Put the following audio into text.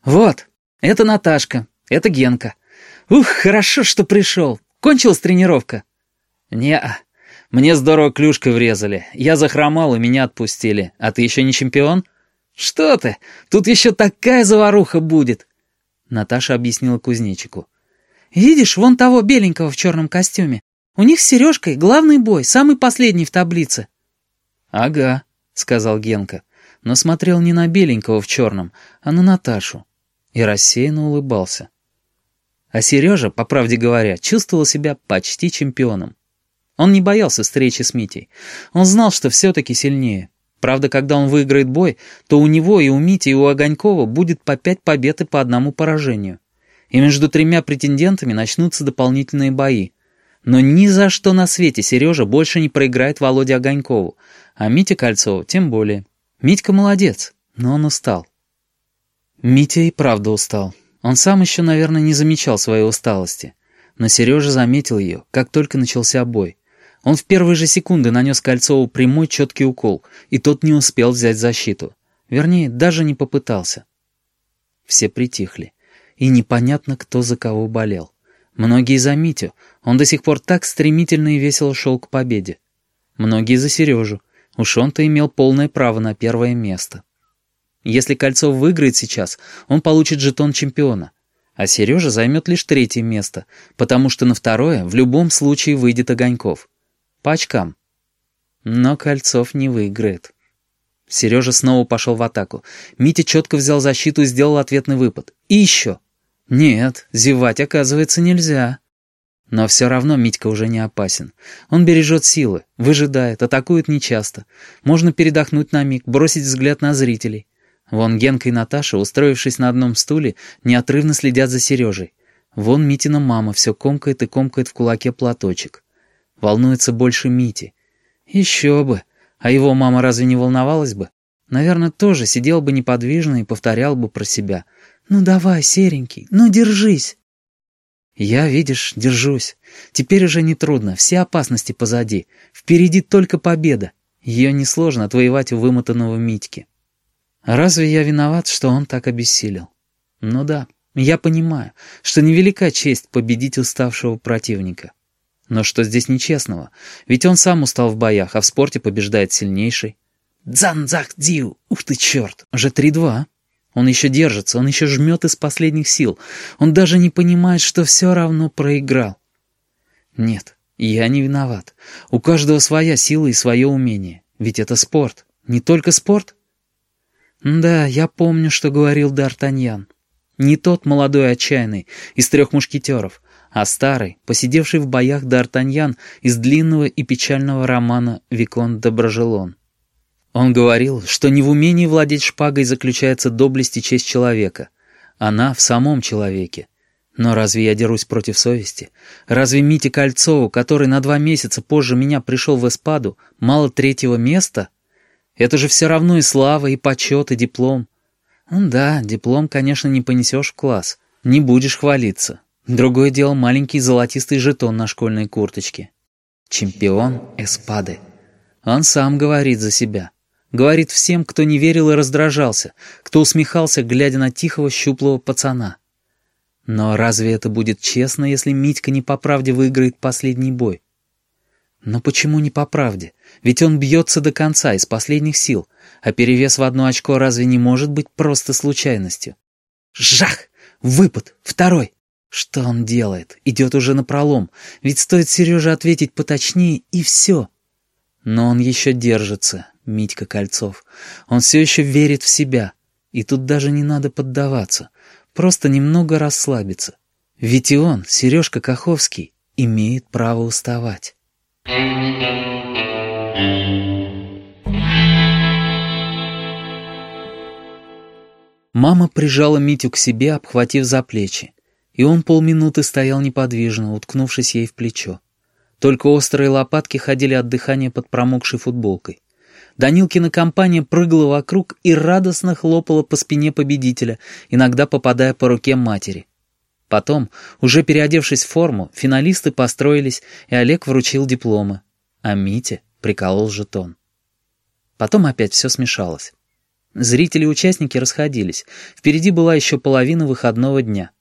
«Вот, это Наташка, это Генка. Ух, хорошо, что пришел. Кончилась тренировка?» «Не-а. Мне здорово клюшкой врезали. Я захромал, и меня отпустили. А ты еще не чемпион?» «Что ты? Тут еще такая заваруха будет!» Наташа объяснила кузнечику. «Видишь, вон того беленького в черном костюме. У них с Сережкой главный бой, самый последний в таблице». «Ага», — сказал Генка, но смотрел не на беленького в черном, а на Наташу. И рассеянно улыбался. А Сережа, по правде говоря, чувствовал себя почти чемпионом. Он не боялся встречи с Митей. Он знал, что все-таки сильнее. Правда, когда он выиграет бой, то у него и у Мити, и у Огонькова будет по 5 побед и по 1 поражению. И между 3 претендентами начнутся дополнительные бои. Но ни за что на свете Сережа больше не проиграет Володе Огонькову, а Мите Кольцову тем более. Митька молодец, но он устал. Митя и правда устал. Он сам еще, наверное, не замечал своей усталости. Но Сережа заметил ее, как только начался бой. Он в первые же секунды нанес Кольцову прямой четкий укол, и тот не успел взять защиту. Вернее, даже не попытался. Все притихли. И непонятно, кто за кого болел. Многие за Митю. Он до сих пор так стремительно и весело шел к победе. Многие за Сережу. Уж он-то имел полное право на 1 место. Если Кольцов выиграет сейчас, он получит жетон чемпиона. А Сережа займет лишь 3 место, потому что на 2 в любом случае выйдет Огоньков. По очкам. Но Кольцов не выиграет. Сережа снова пошел в атаку. Митя четко взял защиту и сделал ответный выпад. И еще. Нет, зевать, оказывается, нельзя. Но все равно Митька уже не опасен. Он бережет силы, выжидает, атакует нечасто. Можно передохнуть на миг, бросить взгляд на зрителей. Вон Генка и Наташа, устроившись на одном стуле, неотрывно следят за Сережей. Вон Митина мама все комкает и комкает в кулаке платочек. Волнуется больше Мити. Еще бы. А его мама разве не волновалась бы? Наверное, тоже сидел бы неподвижно и повторял бы про себя. «Ну давай, серенький, ну держись». Я, видишь, держусь. Теперь уже нетрудно, все опасности позади. Впереди только победа. Ее несложно отвоевать у вымотанного Митьки. Разве я виноват, что он так обессилел? Ну да, я понимаю, что невелика честь победить уставшего противника. Но что здесь нечестного? Ведь он сам устал в боях, а в спорте побеждает сильнейший. Дзан-дзах-дию! Ух ты, черт! Уже 3-2. Он еще держится, он еще жмет из последних сил. Он даже не понимает, что все равно проиграл. Нет, я не виноват. У каждого своя сила и свое умение. Ведь это спорт. Не только спорт. Да, я помню, что говорил Д'Артаньян. Не тот молодой отчаянный из 3 мушкетеров, а старый, посидевший в боях Д'Артаньян из длинного и печального романа «Виконт де Брожелон». Он говорил, что не в умении владеть шпагой заключается доблесть и честь человека. Она в самом человеке. Но разве я дерусь против совести? Разве Мите Кольцову, который на 2 месяца позже меня пришел в эспаду, мало 3 места? Это же все равно и слава, и почет, и диплом. Да, диплом, конечно, не понесешь в класс. Не будешь хвалиться. Другое дело маленький золотистый жетон на школьной курточке. Чемпион эспады. Он сам говорит за себя. Говорит всем, кто не верил и раздражался, кто усмехался, глядя на тихого щуплого пацана. Но разве это будет честно, если Митька не по правде выиграет последний бой? Но почему не по правде? Ведь он бьется до конца, из последних сил, а перевес в 1 очко разве не может быть просто случайностью? Жах! Выпад! 2! Что он делает? Идет уже напролом, ведь стоит Сереже ответить поточнее, и все. Но он еще держится, Митька Кольцов. Он все еще верит в себя. И тут даже не надо поддаваться. Просто немного расслабиться. Ведь и он, Сережка Каховский, имеет право уставать. Мама прижала Митю к себе, обхватив за плечи. И он полминуты стоял неподвижно, уткнувшись ей в плечо. Только острые лопатки ходили от дыхания под промокшей футболкой. Данилкина компания прыгала вокруг и радостно хлопала по спине победителя, иногда попадая по руке матери. Потом, уже переодевшись в форму, финалисты построились, и Олег вручил дипломы, а Митя приколол жетон. Потом опять все смешалось. Зрители и участники расходились. Впереди была еще половина выходного дня.